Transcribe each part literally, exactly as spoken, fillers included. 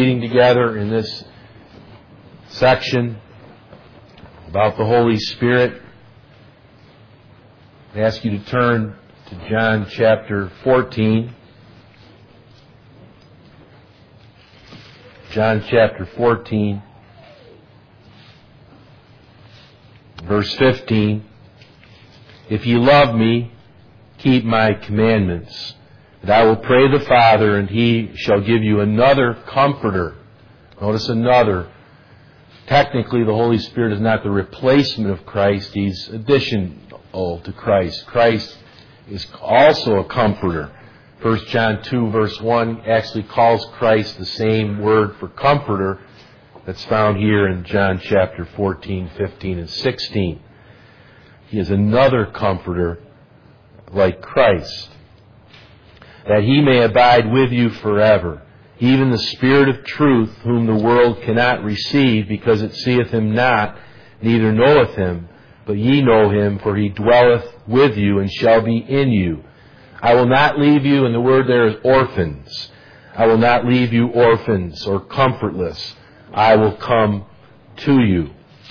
Reading together in this section about the Holy Spirit, I ask you to turn to John chapter fourteen. John chapter fourteen, verse fifteen. If ye love me, keep my commandments. And I will pray the Father, and He shall give you another Comforter. Notice another. Technically, the Holy Spirit is not the replacement of Christ. He's additional to Christ. Christ is also a Comforter. First John two, verse one actually calls Christ the same word for Comforter that's found here in John chapter fourteen, fifteen, and sixteen. He is another Comforter like Christ, that He may abide with you forever, even the Spirit of truth, whom the world cannot receive, because it seeth Him not, neither knoweth Him. But ye know Him, for He dwelleth with you, and shall be in you. I will not leave you, and the word there is orphans. I will not leave you orphans or comfortless. I will come to you.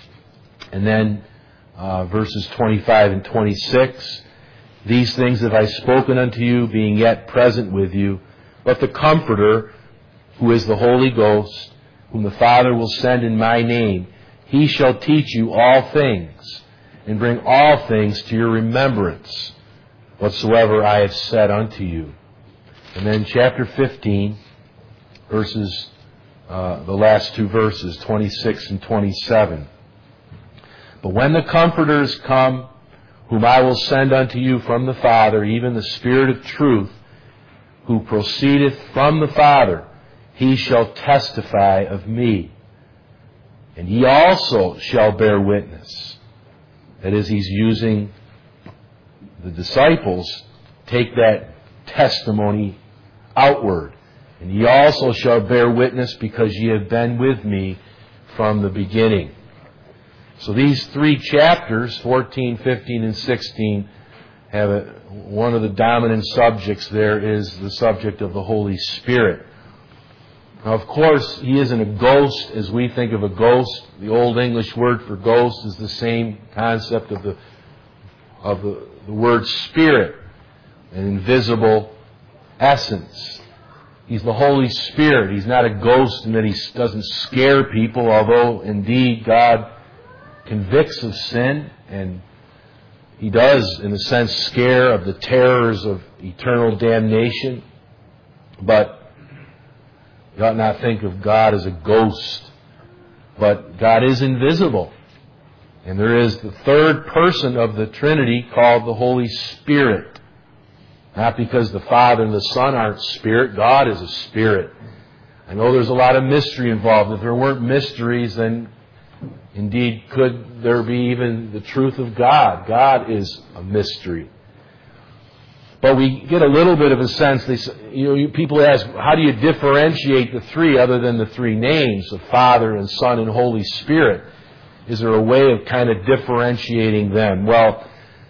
And then uh, verses twenty-five and twenty-six. These things have I spoken unto you, being yet present with you. But the Comforter, who is the Holy Ghost, whom the Father will send in my name, He shall teach you all things, and bring all things to your remembrance, whatsoever I have said unto you. And then chapter fifteen, verses, uh, the last two verses, twenty-six and twenty-seven. But when the Comforter is come, whom I will send unto you from the Father, even the Spirit of truth, who proceedeth from the Father, He shall testify of me. And ye also shall bear witness. That is, He's using the disciples, take that testimony outward. And ye also shall bear witness, because ye have been with me from the beginning. So these three chapters, fourteen, fifteen, and sixteen, have a, one of the dominant subjects there is the subject of the Holy Spirit. Now, of course, He isn't a ghost as we think of a ghost. The Old English word for ghost is the same concept of the of the, the word spirit, an invisible essence. He's the Holy Spirit. He's not a ghost in that He doesn't scare people, although indeed God convicts of sin, and He does, in a sense, scare of the terrors of eternal damnation. But you ought not think of God as a ghost. But God is invisible. And there is the third person of the Trinity called the Holy Spirit. Not because the Father and the Son aren't spirit. God is a spirit. I know there's a lot of mystery involved. If there weren't mysteries, then indeed, could there be even the truth of God? God is a mystery. But we get a little bit of a sense. They, you know, people ask, how do you differentiate the three other than the three names of Father and Son and Holy Spirit? Is there a way of kind of differentiating them? Well,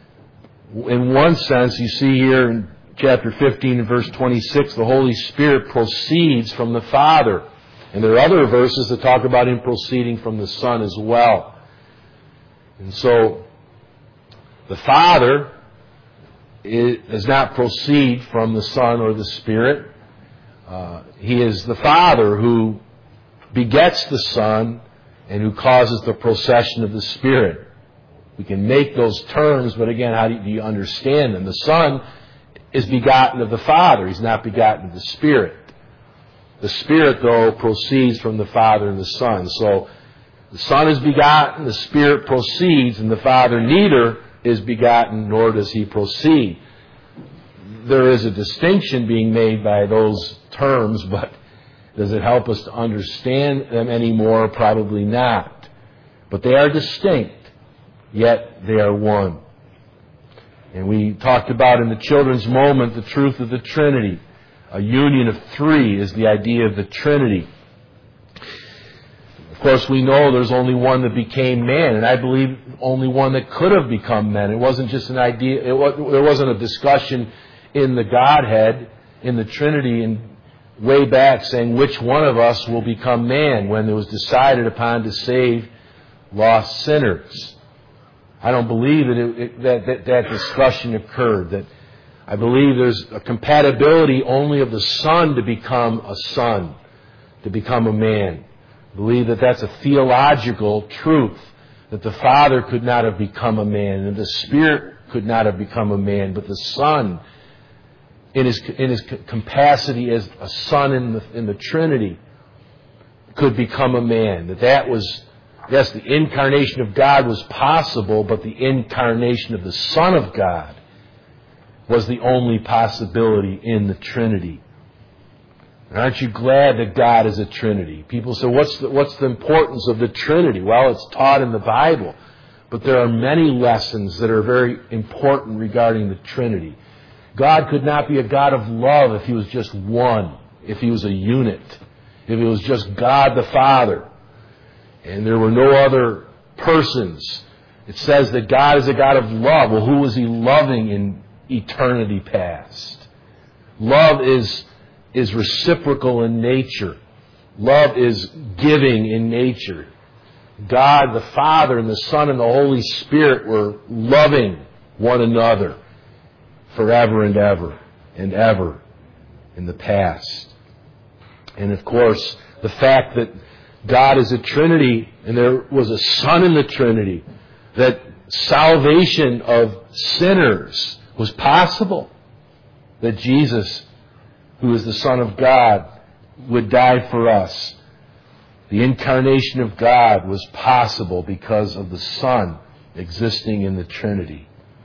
in one sense, you see here in chapter fifteen and verse twenty-six, the Holy Spirit proceeds from the Father. And there are other verses that talk about Him proceeding from the Son as well. And so, the Father does not proceed from the Son or the Spirit. Uh, he is the Father who begets the Son and who causes the procession of the Spirit. We can make those terms, but again, how do you understand them? The Son is begotten of the Father. He's not begotten of the Spirit. The Spirit, though, proceeds from the Father and the Son. So, the Son is begotten, the Spirit proceeds, and the Father neither is begotten, nor does He proceed. There is a distinction being made by those terms, but does it help us to understand them anymore? Probably not. But they are distinct, yet they are one. And we talked about in the children's moment the truth of the Trinity. A union of three is the idea of the Trinity. Of course, we know there's only one that became man, and I believe only one that could have become man. It wasn't just an idea. It was, there wasn't a discussion in the Godhead, in the Trinity, in way back saying which one of us will become man when it was decided upon to save lost sinners. I don't believe that it, it, that, that that discussion occurred. That I believe there's a compatibility only of the Son to become a son, to become a man. I believe that that's a theological truth, that the Father could not have become a man, and the Spirit could not have become a man, but the Son, in his in his capacity as a Son in the in the Trinity, could become a man. That that was, yes, the incarnation of God was possible, but the incarnation of the Son of God was the only possibility in the Trinity. And aren't you glad that God is a Trinity? People say, what's the, what's the importance of the Trinity? Well, it's taught in the Bible, but there are many lessons that are very important regarding the Trinity. God could not be a God of love if He was just one, if He was a unit, if it was just God the Father, and there were no other persons. It says that God is a God of love. Well, who was He loving in eternity past? Love is, is reciprocal in nature. Love is giving in nature. God the Father and the Son and the Holy Spirit were loving one another forever and ever and ever in the past. And of course, the fact that God is a Trinity and there was a Son in the Trinity, that salvation of sinners was possible, that Jesus, who is the Son of God, would die for us. The incarnation of God was possible because of the Son existing in the Trinity.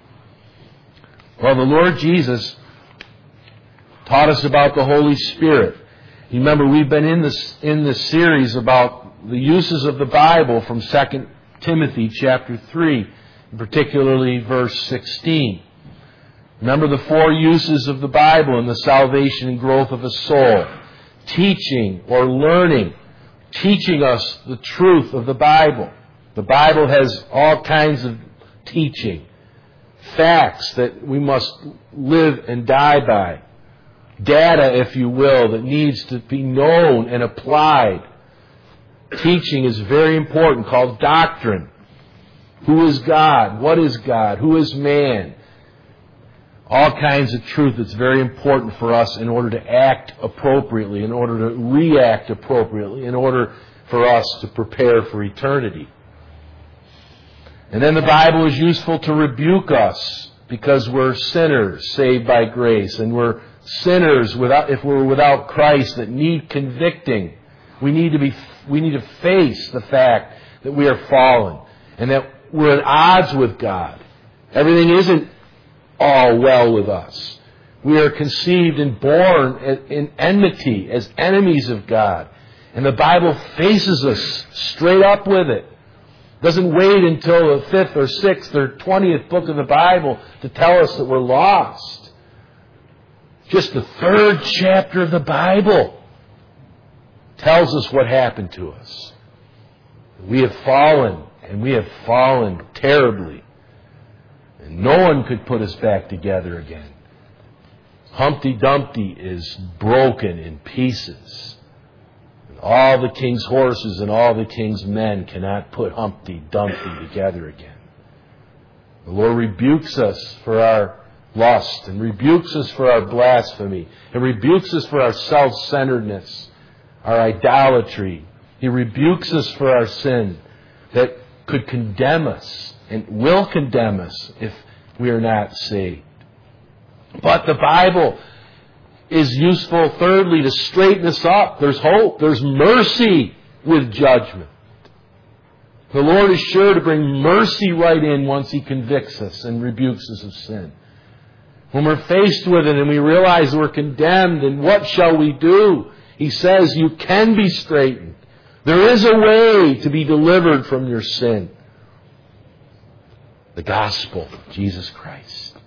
Well, the Lord Jesus taught us about the Holy Spirit. You remember, we've been in this in this series about the uses of the Bible from Second Timothy chapter three, particularly verse sixteen. Remember the four uses of the Bible in the salvation and growth of a soul. Teaching or learning. Teaching us the truth of the Bible. The Bible has all kinds of teaching. Facts that we must live and die by. Data, if you will, that needs to be known and applied. Teaching is very important, called doctrine. Who is God? What is God? Who is man? All kinds of truth that's very important for us in order to act appropriately, in order to react appropriately, in order for us to prepare for eternity. And then the Bible is useful to rebuke us because we're sinners saved by grace, and we're sinners without, if we're without Christ, that need convicting. We need to be, we need to face the fact that we are fallen and that we're at odds with God. Everything isn't all well with us. We are conceived and born in enmity as enemies of God. And the Bible faces us straight up with it. Doesn't wait until the fifth or sixth or twentieth book of the Bible to tell us that we're lost. Just the third chapter of the Bible tells us what happened to us. We have fallen, and we have fallen terribly. And no one could put us back together again. Humpty Dumpty is broken in pieces. And all the king's horses and all the king's men cannot put Humpty Dumpty together again. The Lord rebukes us for our lust, and rebukes us for our blasphemy, and rebukes us for our self-centeredness, our idolatry. He rebukes us for our sin that could condemn us and will condemn us if we are not saved. But the Bible is useful, thirdly, to straighten us up. There's hope. There's mercy with judgment. The Lord is sure to bring mercy right in once He convicts us and rebukes us of sin. When we're faced with it and we realize we're condemned, and what shall we do? He says you can be straightened. There is a way to be delivered from your sin. The gospel, Jesus Christ.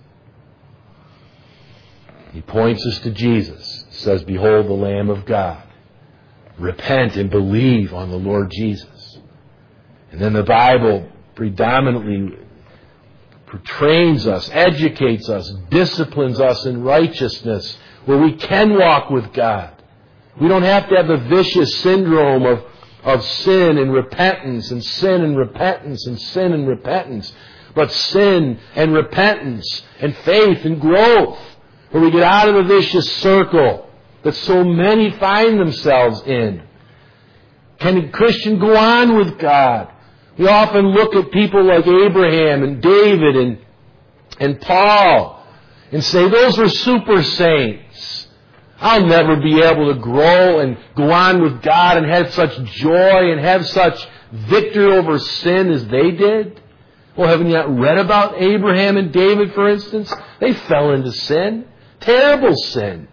He points us to Jesus. He says, behold the Lamb of God. Repent and believe on the Lord Jesus. And then the Bible predominantly trains us, educates us, disciplines us in righteousness, where we can walk with God. We don't have to have the vicious syndrome of, of sin and repentance and sin and repentance and sin and repentance. But sin and repentance and faith and growth, where we get out of the vicious circle that so many find themselves in. Can a Christian go on with God? We often look at people like Abraham and David and, and Paul and say, those were super saints. I'll never be able to grow and go on with God and have such joy and have such victory over sin as they did. Well, haven't you not read about Abraham and David, for instance? They fell into sin. Terrible sin.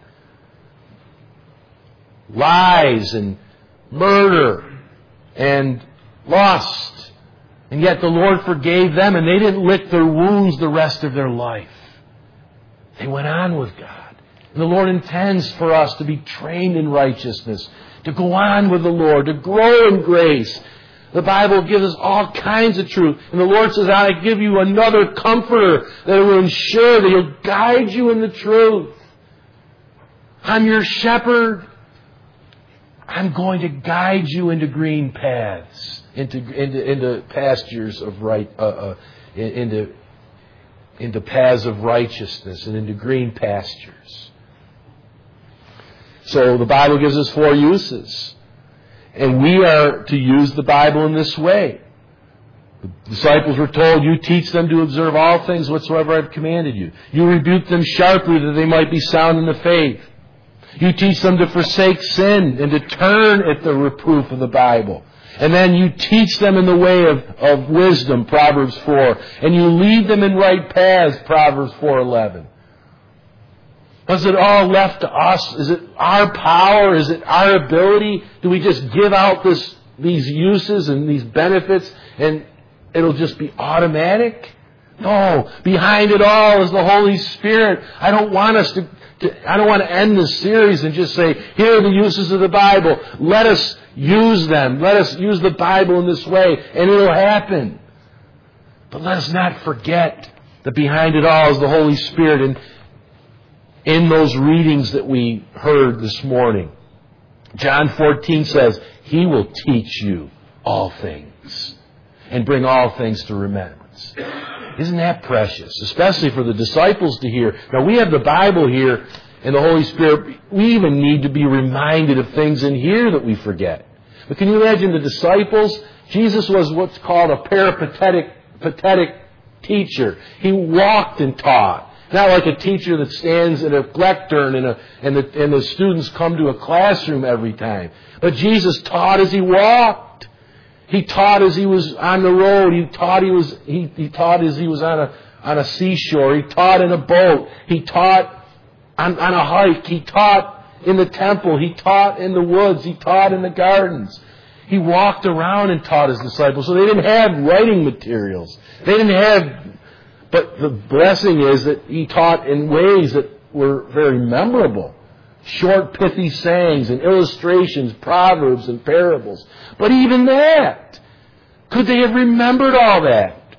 Lies and murder and lust. And yet the Lord forgave them, and they didn't lick their wounds the rest of their life. They went on with God. And the Lord intends for us to be trained in righteousness, to go on with the Lord, to grow in grace. The Bible gives us all kinds of truth. And the Lord says, I give you another comforter that will ensure that He'll guide you in the truth. I'm your shepherd. I'm going to guide you into green paths, into into, into pastures of right, uh, uh, into into paths of righteousness, and into green pastures. So the Bible gives us four uses. And we are to use the Bible in this way. The disciples were told, you teach them to observe all things whatsoever I have commanded you. You rebuke them sharply that they might be sound in the faith. You teach them to forsake sin and to turn at the reproof of the Bible. And then you teach them in the way of, of wisdom, Proverbs four. And you lead them in right paths, Proverbs four eleven. Was it all left to us? Is it our power? Is it our ability? Do we just give out this, these uses and these benefits and it'll just be automatic? No. Behind it all is the Holy Spirit. I don't want us to, to I don't want to end this series and just say, here are the uses of the Bible. Let us use them. Let us use the Bible in this way and it'll happen. But let us not forget that behind it all is the Holy Spirit. And in those readings that we heard this morning, John fourteen says, He will teach you all things and bring all things to remembrance. Isn't that precious? Especially for the disciples to hear. Now we have the Bible here and the Holy Spirit. We even need to be reminded of things in here that we forget. But can you imagine the disciples? Jesus was what's called a peripatetic pathetic teacher. He walked and taught. Not like a teacher that stands at a lectern and, a, and, the, and the students come to a classroom every time. But Jesus taught as He walked. He taught as He was on the road. He taught he was he, he taught as He was on a on a seashore. He taught in a boat. He taught on, on a hike. He taught in the temple. He taught in the woods. He taught in the gardens. He walked around and taught His disciples. So they didn't have writing materials. They didn't have. But the blessing is that He taught in ways that were very memorable. Short, pithy sayings and illustrations, proverbs and parables. But even that, could they have remembered all that?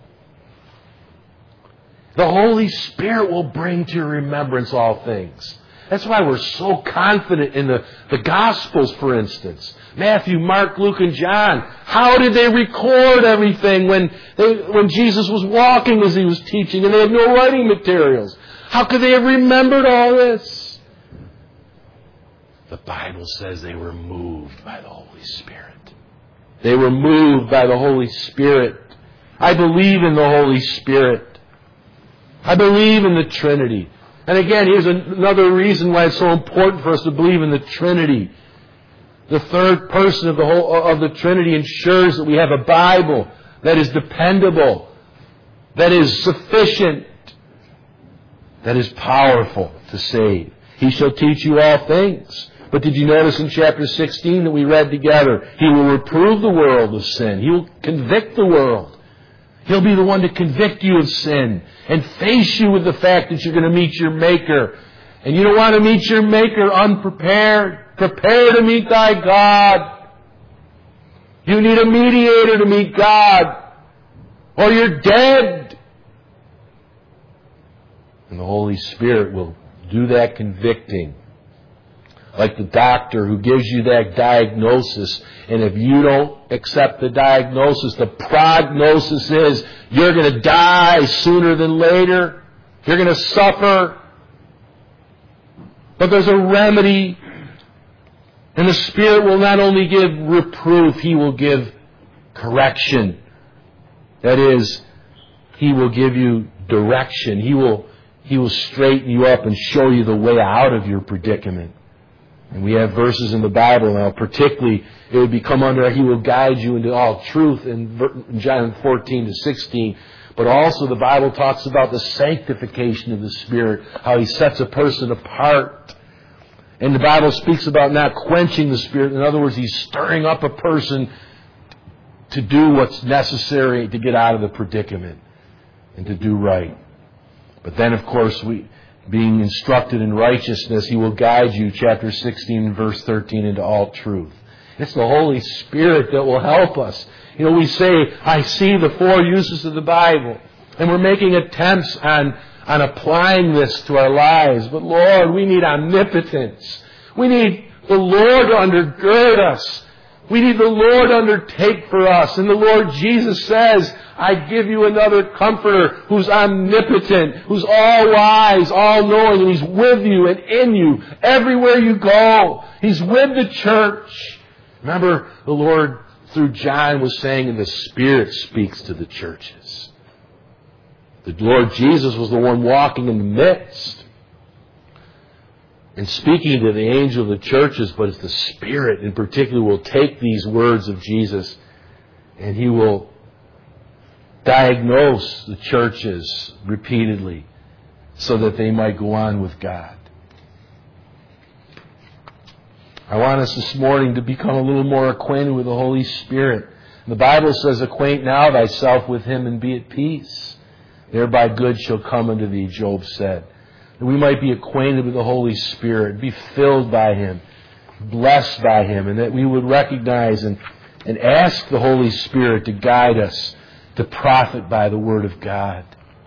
The Holy Spirit will bring to your remembrance all things. That's why we're so confident in the, the Gospels, for instance. Matthew, Mark, Luke, and John. How did they record everything when they, when Jesus was walking as He was teaching and they had no writing materials? How could they have remembered all this? The Bible says they were moved by the Holy Spirit. They were moved by the Holy Spirit. I believe in the Holy Spirit. I believe in the Trinity. And again, here's another reason why it's so important for us to believe in the Trinity. The third person of the whole of the Trinity ensures that we have a Bible that is dependable, that is sufficient, that is powerful to save. He shall teach you all things. But did you notice in chapter sixteen that we read together? He will reprove the world of sin. He will convict the world. He'll be the one to convict you of sin and face you with the fact that you're going to meet your Maker. And you don't want to meet your Maker unprepared. Prepare to meet thy God. You need a mediator to meet God, or you're dead. And the Holy Spirit will do that convicting. like the doctor who gives you that diagnosis. And if you don't accept the diagnosis, the prognosis is you're going to die sooner than later. You're going to suffer. But there's a remedy. And the Spirit will not only give reproof, He will give correction. That is, He will give you direction. He will, He will straighten you up and show you the way out of your predicament. And we have verses in the Bible now, particularly, it would become under, He will guide you into all truth in John fourteen to sixteen. But also the Bible talks about the sanctification of the Spirit, how He sets a person apart. And the Bible speaks about not quenching the Spirit. In other words, He's stirring up a person to do what's necessary to get out of the predicament and to do right. But then, of course, we, being instructed in righteousness, He will guide you, chapter sixteen, verse thirteen, into all truth. It's the Holy Spirit that will help us. You know, we say, I see the four uses of the Bible. And we're making attempts on, on applying this to our lives. But Lord, we need omnipotence. We need the Lord to undergird us. We need the Lord to undertake for us. And the Lord Jesus says, I give you another comforter who's omnipotent, who's all wise, all knowing, and He's with you and in you everywhere you go. He's with the church. Remember, the Lord, through John, was saying, and the Spirit speaks to the churches. The Lord Jesus was the one walking in the midst and speaking to the angel of the churches, but it's the Spirit in particular will take these words of Jesus and He will diagnose the churches repeatedly so that they might go on with God. I want us this morning to become a little more acquainted with the Holy Spirit. The Bible says, acquaint now thyself with Him and be at peace. Thereby good shall come unto thee, Job said. That we might be acquainted with the Holy Spirit, be filled by Him, blessed by Him, and that we would recognize and, and ask the Holy Spirit to guide us, to profit by the Word of God.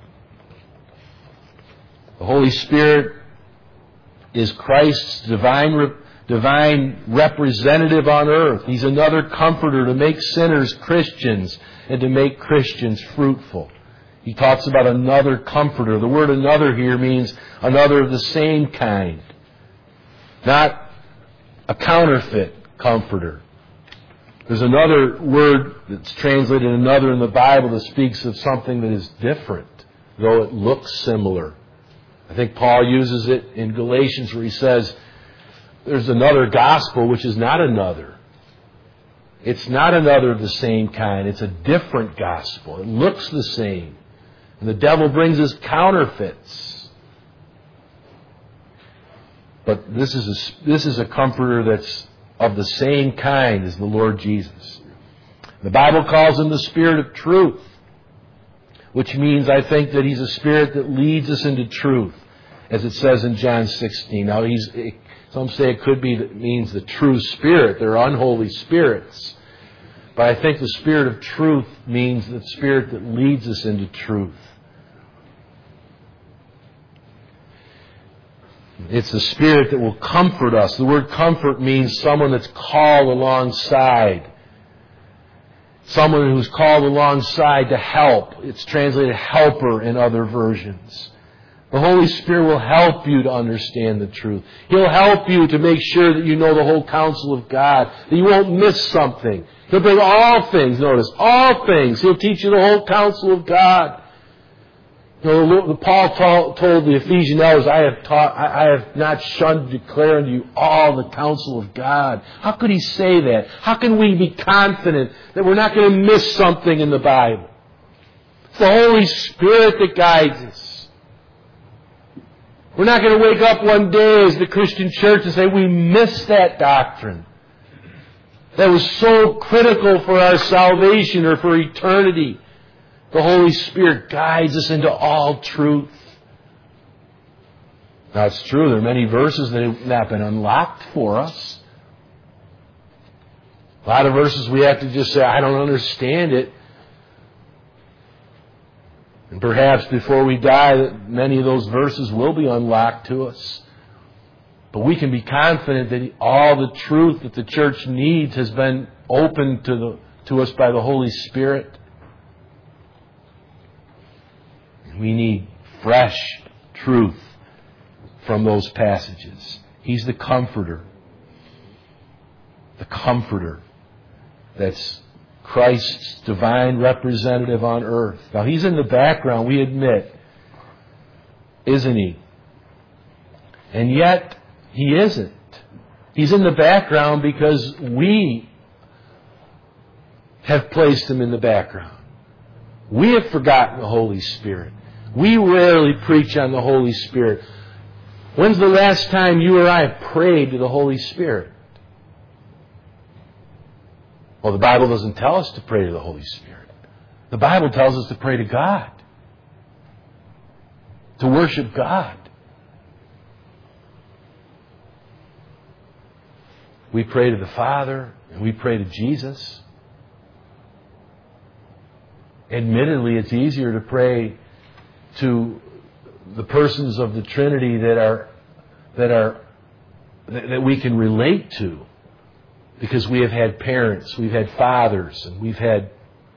The Holy Spirit is Christ's divine re- divine representative on earth. He's another comforter to make sinners Christians and to make Christians fruitful. He talks about another comforter. The word another here means another of the same kind. Not a counterfeit comforter. There's another word that's translated another in the Bible that speaks of something that is different, though it looks similar. I think Paul uses it in Galatians where he says, there's another gospel which is not another. It's not another of the same kind. It's a different gospel. It looks the same. And the devil brings us counterfeits. But this is a, this is a comforter that's of the same kind as the Lord Jesus. The Bible calls Him the Spirit of truth, which means, I think, that He's a Spirit that leads us into truth, as it says in John sixteen. Now, He's... Some say it could be that it means the true Spirit. They're unholy spirits. But I think the Spirit of truth means the Spirit that leads us into truth. It's the Spirit that will comfort us. The word comfort means someone that's called alongside. Someone who's called alongside to help. It's translated helper in other versions. The Holy Spirit will help you to understand the truth. He'll help you to make sure that you know the whole counsel of God, that you won't miss something. He'll bring all things, notice, all things. He'll teach you the whole counsel of God. You know, Paul told the Ephesian elders, I have taught, I have not shunned to declare unto you all the counsel of God. How could he say that? How can we be confident that we're not going to miss something in the Bible? It's the Holy Spirit that guides us. We're not going to wake up one day as the Christian church and say, we missed that doctrine. That was so critical for our salvation or for eternity. The Holy Spirit guides us into all truth. Now it's true, there are many verses that have not been unlocked for us. A lot of verses we have to just say, I don't understand it. And perhaps before we die, many of those verses will be unlocked to us. But we can be confident that all the truth that the church needs has been opened to, the, to us by the Holy Spirit. We need fresh truth from those passages. He's the Comforter. The Comforter. That's Christ's divine representative on earth. Now, He's in the background, we admit, isn't He? And yet, He isn't. He's in the background because we have placed Him in the background. We have forgotten the Holy Spirit. We rarely preach on the Holy Spirit. When's the last time you or I prayed to the Holy Spirit? Well, the Bible doesn't tell us to pray to the Holy Spirit. The Bible tells us to pray to God. To worship God. We pray to the Father and we pray to Jesus. Admittedly, it's easier to pray to the persons of the Trinity that are that are that we can relate to, because we have had parents, we've had fathers, and we've had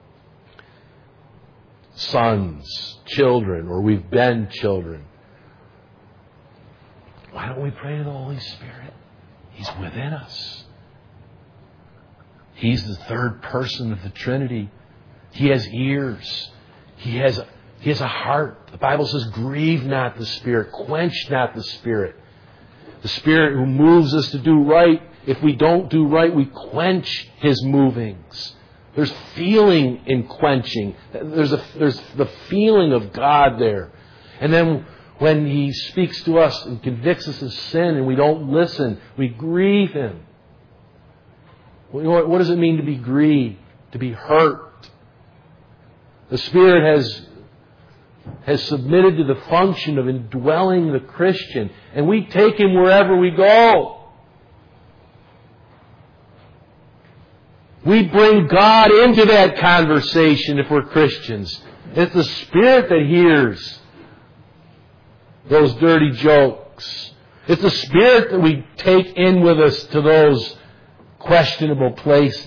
sons, children, or we've been children. Why don't we pray to the Holy Spirit? He's within us. He's the third person of the Trinity. He has ears. He has, he has a heart. The Bible says, grieve not the Spirit. Quench not the Spirit. The Spirit who moves us to do right. If we don't do right, we quench His movings. There's feeling in quenching. There's, a, there's the feeling of God there. And then when He speaks to us and convicts us of sin and we don't listen, we grieve Him. What does it mean to be grieved? To be hurt? The Spirit has, has submitted to the function of indwelling the Christian, and we take Him wherever we go. We bring God into that conversation if we're Christians. It's the Spirit that hears those dirty jokes. It's the Spirit that we take in with us to those questionable places.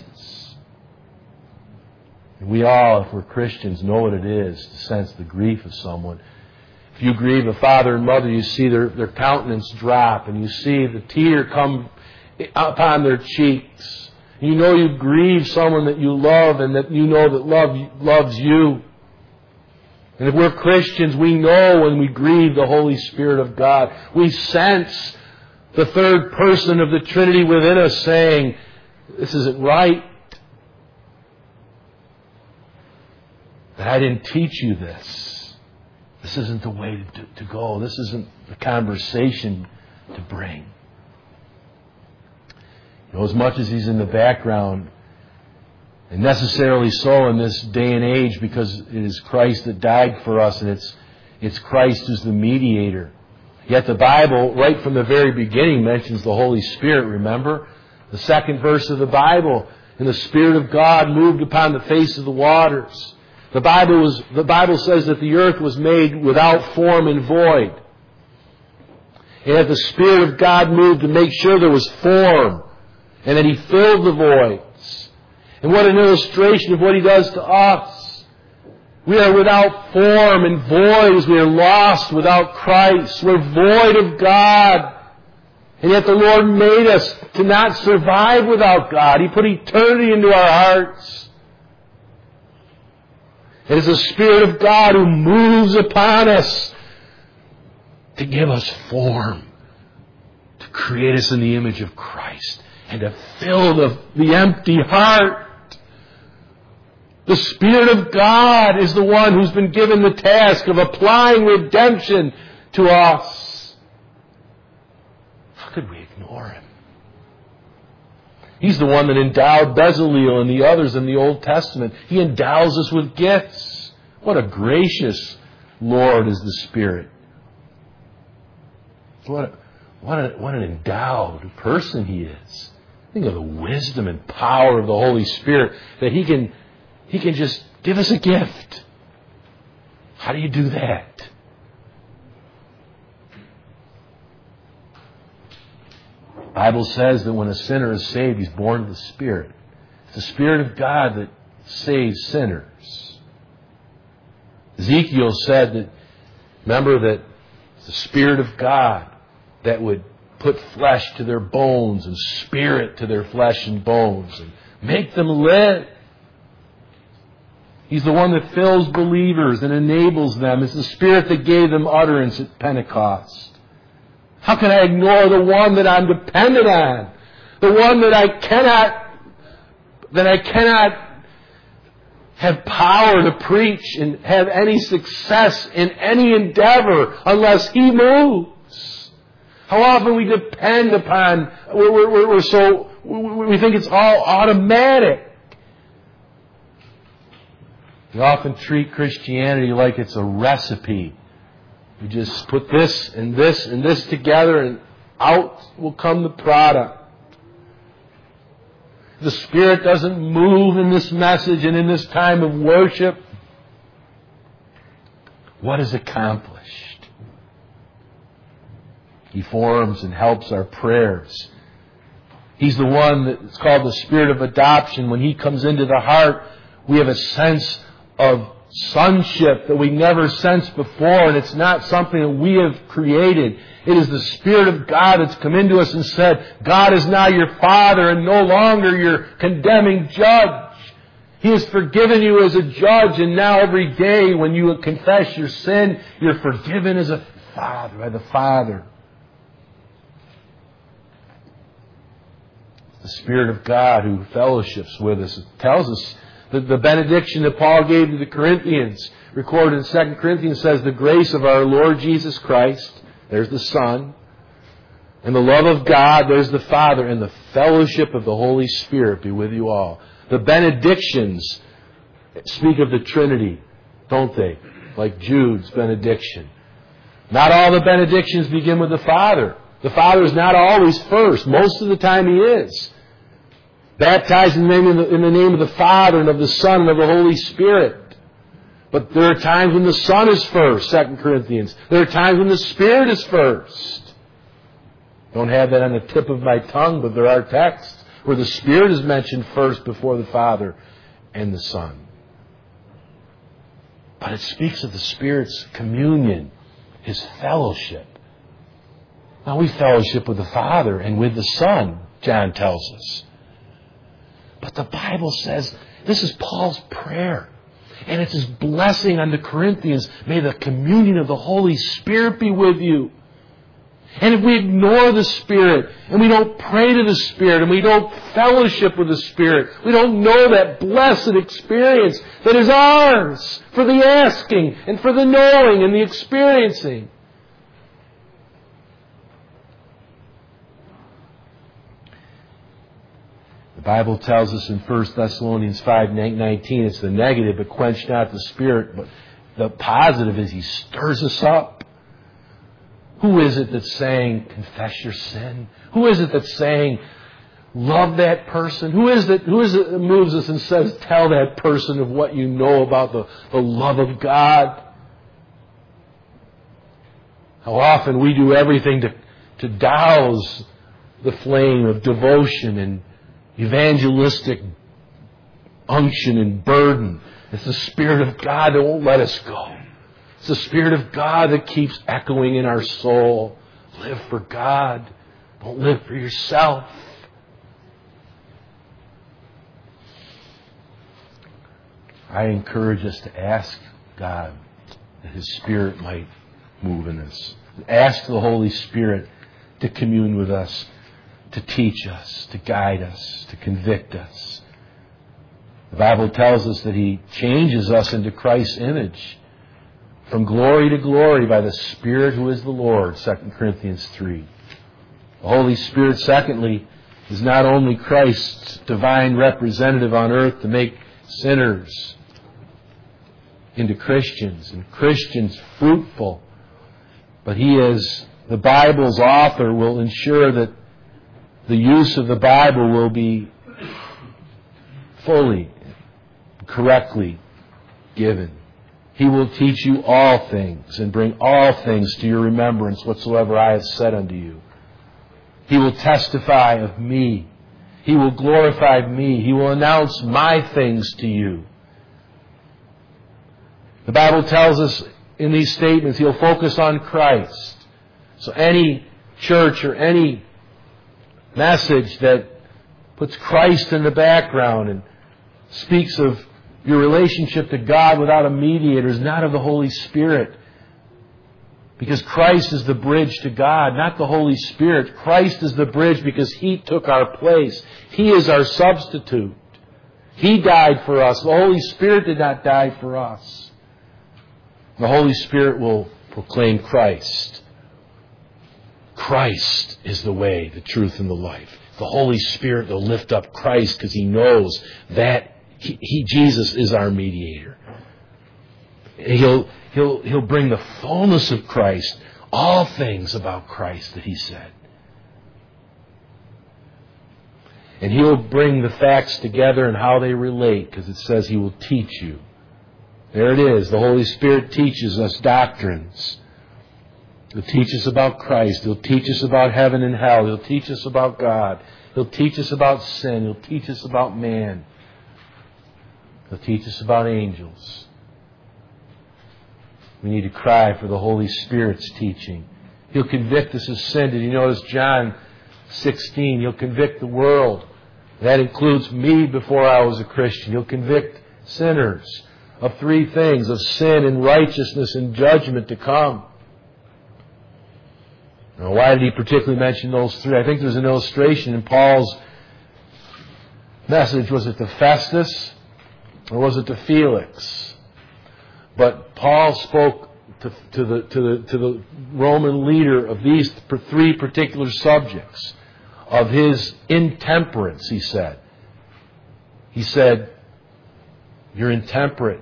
And we all, if we're Christians, know what it is to sense the grief of someone. If you grieve a father and mother, you see their, their countenance drop, and you see the tear come upon their cheeks. You know you grieve someone that you love and that you know that love loves you. And if we're Christians, we know when we grieve the Holy Spirit of God. We sense the third person of the Trinity within us saying, this isn't right. That I didn't teach you this. This isn't the way to, to go. This isn't the conversation to bring. You know, as much as He's in the background, and necessarily so in this day and age, because it is Christ that died for us, and it's it's Christ who's the mediator. Yet the Bible, right from the very beginning, mentions the Holy Spirit, remember? The second verse of the Bible, and the Spirit of God moved upon the face of the waters. The Bible was, the Bible says that the earth was made without form and void. And that the Spirit of God moved to make sure there was form, and that He filled the voids. And what an illustration of what He does to us. We are without form and void as we are lost without Christ. We're void of God. And yet the Lord made us to not survive without God. He put eternity into our hearts. It is the Spirit of God who moves upon us to give us form, to create us in the image of Christ, and to fill the, the empty heart. The Spirit of God is the one who's been given the task of applying redemption to us. How could we ignore Him? He's the one that endowed Bezalel and the others in the Old Testament. He endows us with gifts. What a gracious Lord is the Spirit. What, a, what, a, what an endowed person He is. Think of the wisdom and power of the Holy Spirit, that He can, He can just give us a gift. How do you do that? The Bible says that when a sinner is saved, he's born of the Spirit. It's the Spirit of God that saves sinners. Ezekiel said that, remember that it's the Spirit of God that would put flesh to their bones and spirit to their flesh and bones and make them live. He's the one that fills believers and enables them. It's the Spirit that gave them utterance at Pentecost. How can I ignore the one that I'm dependent on? The one that I cannot, that I cannot have power to preach and have any success in any endeavor unless He moves. How often we depend upon, we're, we're, we're so, we think it's all automatic. We often treat Christianity like it's a recipe. We just put this and this and this together and out will come the product. The Spirit doesn't move in this message and in this time of worship. What is accomplished? He forms and helps our prayers. He's the one that's called the Spirit of adoption. When He comes into the heart, we have a sense of sonship that we never sensed before, and it's not something that we have created. It is the Spirit of God that's come into us and said, God is now your Father and no longer your condemning judge. He has forgiven you as a judge, and now every day when you confess your sin, you're forgiven as a Father, by the Father. The Spirit of God who fellowships with us. It tells us The, the benediction that Paul gave to the Corinthians, recorded in Second Corinthians, says, the grace of our Lord Jesus Christ, there's the Son, and the love of God, there's the Father, and the fellowship of the Holy Spirit be with you all. The benedictions speak of the Trinity, don't they? Like Jude's benediction. Not all the benedictions begin with the Father. The Father is not always first. Most of the time He is. Baptized in the, name of the, in the name of the Father and of the Son and of the Holy Spirit. But there are times when the Son is first, Second Corinthians. There are times when the Spirit is first. Don't have that on the tip of my tongue, but there are texts where the Spirit is mentioned first before the Father and the Son. But it speaks of the Spirit's communion, His fellowship. Now we fellowship with the Father and with the Son, John tells us. But the Bible says, this is Paul's prayer. And it's his blessing on the Corinthians. May the communion of the Holy Spirit be with you. And if we ignore the Spirit, and we don't pray to the Spirit, and we don't fellowship with the Spirit, we don't know that blessed experience that is ours for the asking, and for the knowing, and the experiencing. The Bible tells us in First Thessalonians five nineteen, it's the negative, but quench not the Spirit. But the positive is He stirs us up. Who is it that's saying, confess your sin? Who is it that's saying, love that person? Who is it, who is it that moves us and says, tell that person of what you know about the, the love of God? How often we do everything to, to douse the flame of devotion and evangelistic unction and burden. It's the Spirit of God that won't let us go. It's the Spirit of God that keeps echoing in our soul. Live for God. Don't live for yourself. I encourage us to ask God that His Spirit might move in us. Ask the Holy Spirit to commune with us, to teach us, to guide us, to convict us. The Bible tells us that He changes us into Christ's image from glory to glory by the Spirit who is the Lord, Second Corinthians three. The Holy Spirit, secondly, is not only Christ's divine representative on earth to make sinners into Christians and Christians fruitful, but He is the Bible's author, will ensure that the use of the Bible will be fully, correctly given. He will teach you all things and bring all things to your remembrance whatsoever I have said unto you. He will testify of me. He will glorify me. He will announce my things to you. The Bible tells us in these statements He'll focus on Christ. So any church or any message that puts Christ in the background and speaks of your relationship to God without a mediator is not of the Holy Spirit. Because Christ is the bridge to God, not the Holy Spirit. Christ is the bridge because He took our place. He is our substitute. He died for us. The Holy Spirit did not die for us. The Holy Spirit will proclaim Christ. Christ is the way, the truth, and the life. The Holy Spirit will lift up Christ because He knows that he, he, Jesus is our mediator. He'll, he'll, he'll bring the fullness of Christ, all things about Christ that He said. And He'll bring the facts together and how they relate, because it says He will teach you. There it is. The Holy Spirit teaches us doctrines. He'll teach us about Christ. He'll teach us about heaven and hell. He'll teach us about God. He'll teach us about sin. He'll teach us about man. He'll teach us about angels. We need to cry for the Holy Spirit's teaching. He'll convict us of sin. Did you notice John sixteen? He'll convict the world. That includes me before I was a Christian. He'll convict sinners of three things: of sin and righteousness and judgment to come. Now, why did he particularly mention those three? I think there's an illustration in Paul's message. Was it to Festus or was it to Felix? But Paul spoke to, to, the, to, the, to the Roman leader of these three particular subjects. Of his intemperance, he said. He said, you're intemperate.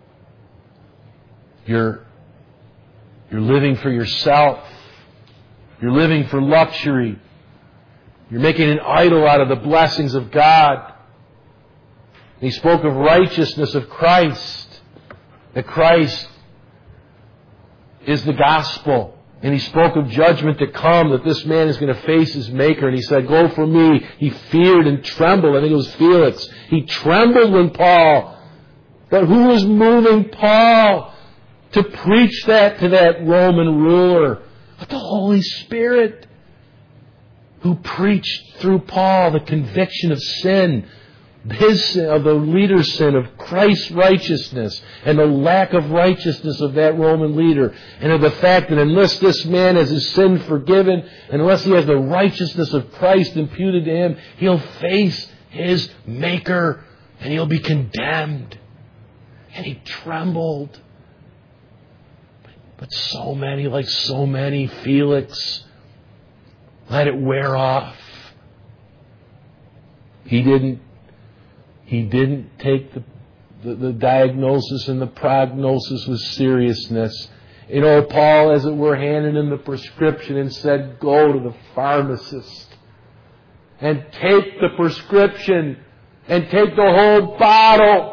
You're, you're living for yourself. You're living for luxury. You're making an idol out of the blessings of God. And he spoke of righteousness of Christ. That Christ is the gospel. And he spoke of judgment to come, that this man is going to face his Maker. And he said, go for me. He feared and trembled. I think it was Felix. He trembled when Paul, but who was moving Paul to preach that to that Roman ruler? But the Holy Spirit, who preached through Paul the conviction of sin, his sin, of the leader's sin, of Christ's righteousness, and the lack of righteousness of that Roman leader, and of the fact that unless this man has his sin forgiven, and unless he has the righteousness of Christ imputed to him, he'll face his Maker, and he'll be condemned. And he trembled. But so many, like so many, Felix, let it wear off. He didn't He didn't take the, the, the diagnosis and the prognosis with seriousness. You know, Paul, as it were, handed him the prescription and said, go to the pharmacist and take the prescription and take the whole bottle.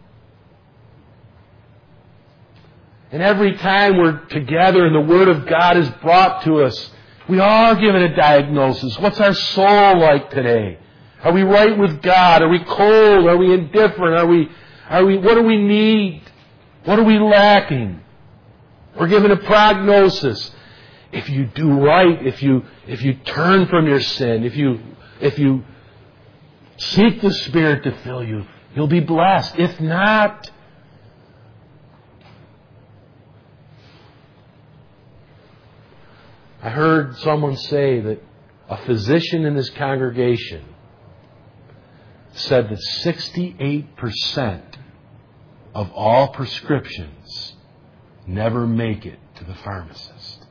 And every time we're together and the Word of God is brought to us, we are given a diagnosis. What's our soul like today? Are we right with God? Are we cold? Are we indifferent? Are we, are we, what do we need? What are we lacking? We're given a prognosis. If you do right, if you, if you turn from your sin, if you, if you seek the Spirit to fill you, you'll be blessed. If not, I heard someone say that a physician in this congregation said that sixty-eight percent of all prescriptions never make it to the pharmacist.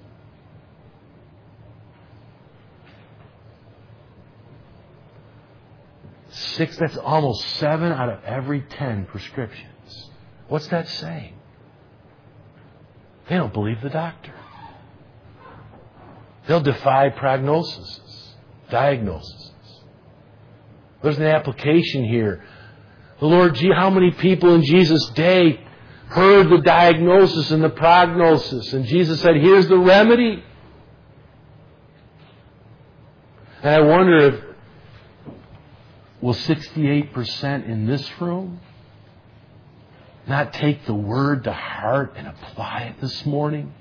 Six, that's almost seven out of every ten prescriptions. What's that saying? They don't believe the doctor. They'll defy prognoses, diagnoses. There's an application here. The Lord, gee, how many people in Jesus' day heard the diagnosis and the prognosis? And Jesus said, here's the remedy. And I wonder if, will sixty-eight percent in this room not take the Word to heart and apply it this morning?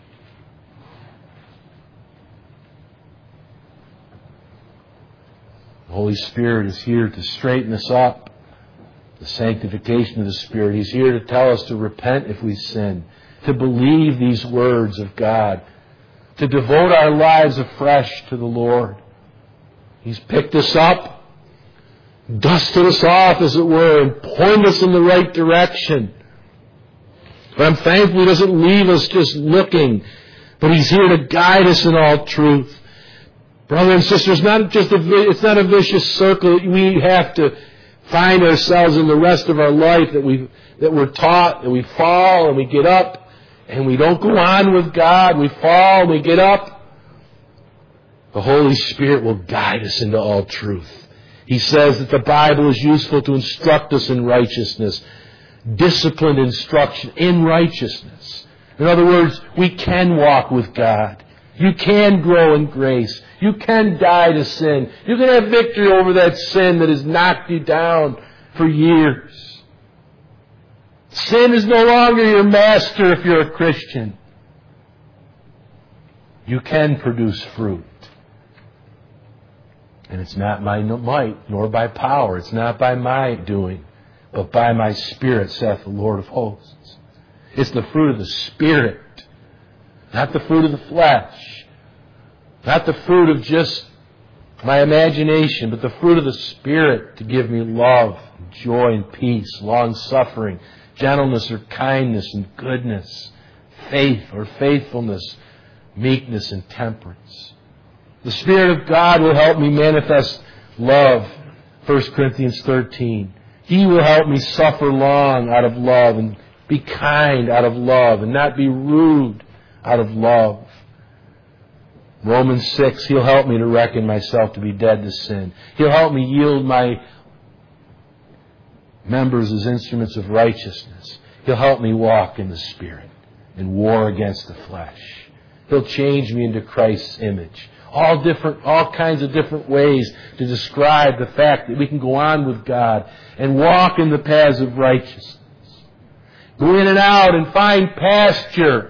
The Holy Spirit is here to straighten us up. The sanctification of the Spirit. He's here to tell us to repent if we sin, to believe these words of God, to devote our lives afresh to the Lord. He's picked us up, dusted us off, as it were, and pointed us in the right direction. But I'm thankful He doesn't leave us just looking, but He's here to guide us in all truth. Brother and sister, it's not just a, it's not a vicious circle that we have to find ourselves in the rest of our life, that we that we're taught, that we fall and we get up and we don't go on with God. We fall and we get up. The Holy Spirit will guide us into all truth. He says that the Bible is useful to instruct us in righteousness. Disciplined instruction in righteousness. In other words, we can walk with God. You can grow in grace. You can die to sin. You can have victory over that sin that has knocked you down for years. Sin is no longer your master if you're a Christian. You can produce fruit. And it's not by might nor by power. It's not by my doing, but by my Spirit, saith the Lord of hosts. It's the fruit of the Spirit, not the fruit of the flesh. Not the fruit of just my imagination, but the fruit of the Spirit to give me love, joy, and peace, long-suffering, gentleness or kindness and goodness, faith or faithfulness, meekness and temperance. The Spirit of God will help me manifest love, First Corinthians thirteen. He will help me suffer long out of love and be kind out of love and not be rude out of love. Romans six, He'll help me to reckon myself to be dead to sin. He'll help me yield my members as instruments of righteousness. He'll help me walk in the Spirit and war against the flesh. He'll change me into Christ's image. All different, all kinds of different ways to describe the fact that we can go on with God and walk in the paths of righteousness. Go in and out and find pasture.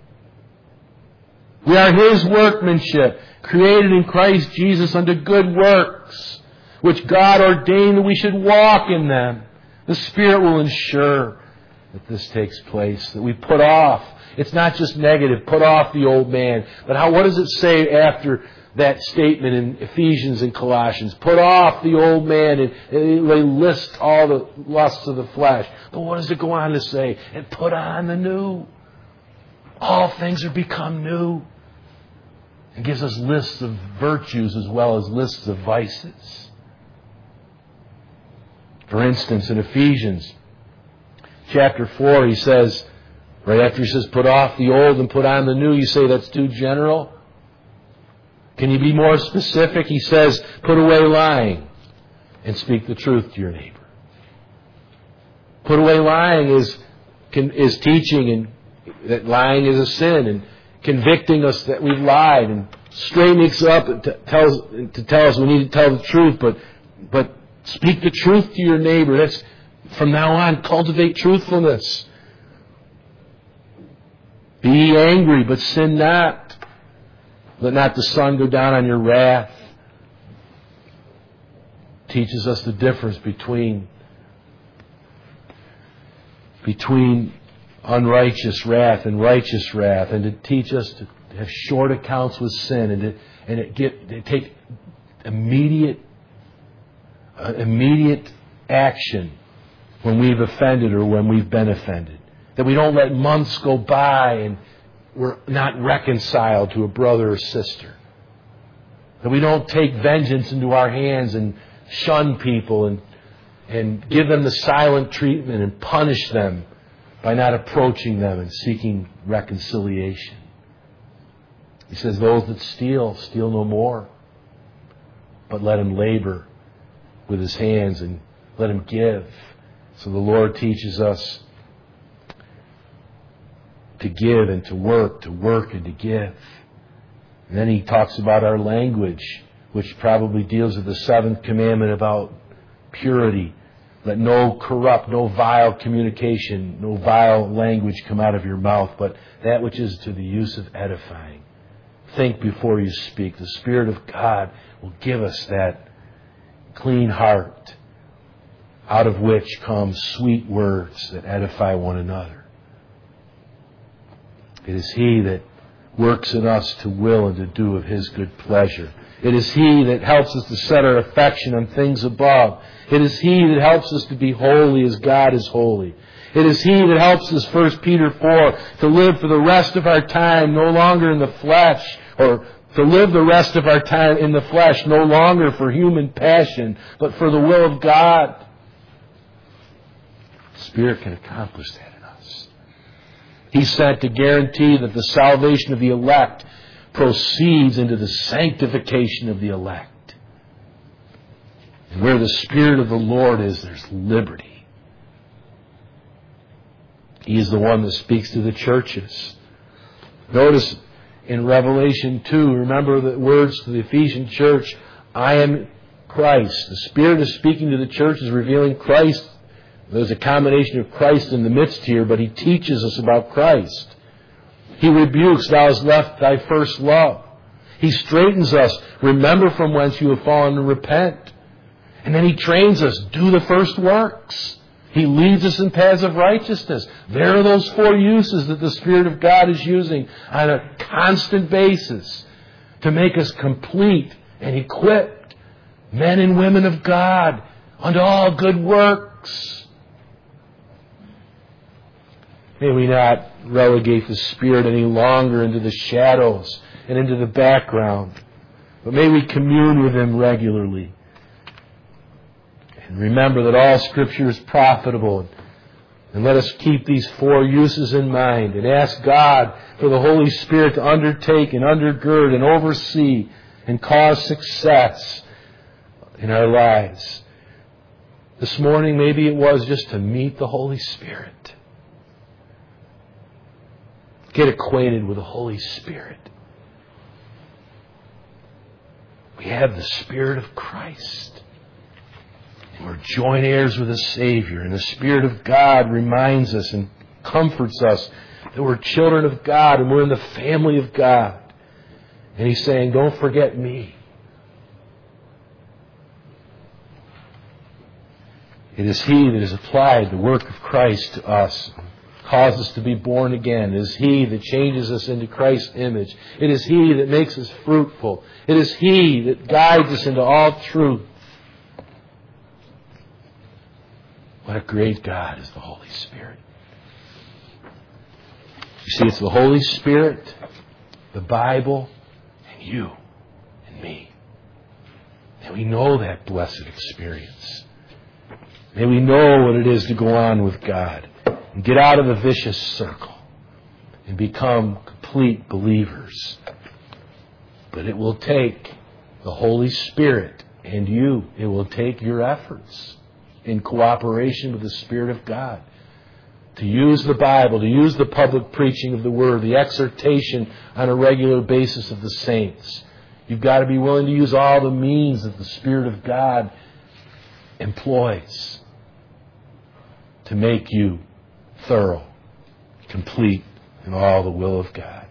We are His workmanship, created in Christ Jesus unto good works, which God ordained that we should walk in them. The Spirit will ensure that this takes place, that we put off. It's not just negative, put off the old man. But how? What does it say after that statement in Ephesians and Colossians? Put off the old man, and they list all the lusts of the flesh. But what does it go on to say? And put on the new. All things are become new. It gives us lists of virtues as well as lists of vices. For instance, in Ephesians chapter four, he says, right after he says, put off the old and put on the new, you say that's too general? Can you be more specific? He says, put away lying and speak the truth to your neighbor. Put away lying is, is teaching and that lying is a sin, and convicting us that we've lied, and straightening us up and to, tells, to tell us we need to tell the truth, but but speak the truth to your neighbor. That's from now on, cultivate truthfulness. Be angry, but sin not. Let not the sun go down on your wrath. Teaches us the difference between between unrighteous wrath and righteous wrath, and to teach us to have short accounts with sin, and to, and to get to take immediate uh, immediate action when we've offended or when we've been offended. That we don't let months go by and we're not reconciled to a brother or sister. That we don't take vengeance into our hands and shun people and and give them the silent treatment and punish them by not approaching them and seeking reconciliation. He says, those that steal, steal no more, but let him labor with his hands and let him give. So the Lord teaches us to give and to work, to work and to give. And then he talks about our language. which probably deals with the seventh commandment about purity. Let no corrupt, no vile communication, no vile language come out of your mouth, but that which is to the use of edifying. Think before you speak. The Spirit of God will give us that clean heart, out of which come sweet words that edify one another. It is He that works in us to will and to do of His good pleasure. It is He that helps us to set our affection on things above. It is He that helps us to be holy as God is holy. It is He that helps us, First Peter four, to live for the rest of our time no longer in the flesh, or to live the rest of our time in the flesh no longer for human passion, but for the will of God. The Spirit can accomplish that in us. He's sent to guarantee that the salvation of the elect proceeds into the sanctification of the elect. And where the Spirit of the Lord is, there's liberty. He is the one that speaks to the churches. Notice in Revelation two, remember the words to the Ephesian church, I am Christ. The Spirit is speaking to the churches, revealing Christ. There's a combination of Christ in the midst here, but He teaches us about Christ. He rebukes, thou hast left thy first love. He straightens us, remember from whence you have fallen and repent. And then He trains us, do the first works. He leads us in paths of righteousness. There are those four uses that the Spirit of God is using on a constant basis to make us complete and equipped, men and women of God, unto all good works. May we not relegate the Spirit any longer into the shadows and into the background, but may we commune with Him regularly. And remember that all Scripture is profitable. And let us keep these four uses in mind and ask God for the Holy Spirit to undertake and undergird and oversee and cause success in our lives. This morning, maybe it was just to meet the Holy Spirit. Get acquainted with the Holy Spirit. We have the Spirit of Christ. And we're joint heirs with the Savior. And the Spirit of God reminds us and comforts us that we're children of God and we're in the family of God. And He's saying, don't forget me. It is He that has applied the work of Christ to us, causes us to be born again. It is He that changes us into Christ's image. It is He that makes us fruitful. It is He that guides us into all truth. What a great God is the Holy Spirit. You see, it's the Holy Spirit, the Bible, and you and me. And we know that blessed experience. May we know what it is to go on with God and get out of the vicious circle and become complete believers. But it will take the Holy Spirit and you. It will take your efforts in cooperation with the Spirit of God to use the Bible, to use the public preaching of the Word, the exhortation on a regular basis of the saints. You've got to be willing to use all the means that the Spirit of God employs to make you thorough, complete in all the will of God.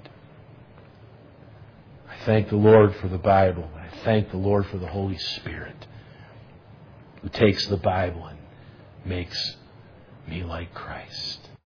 I thank the Lord for the Bible. I thank the Lord for the Holy Spirit who takes the Bible and makes me like Christ.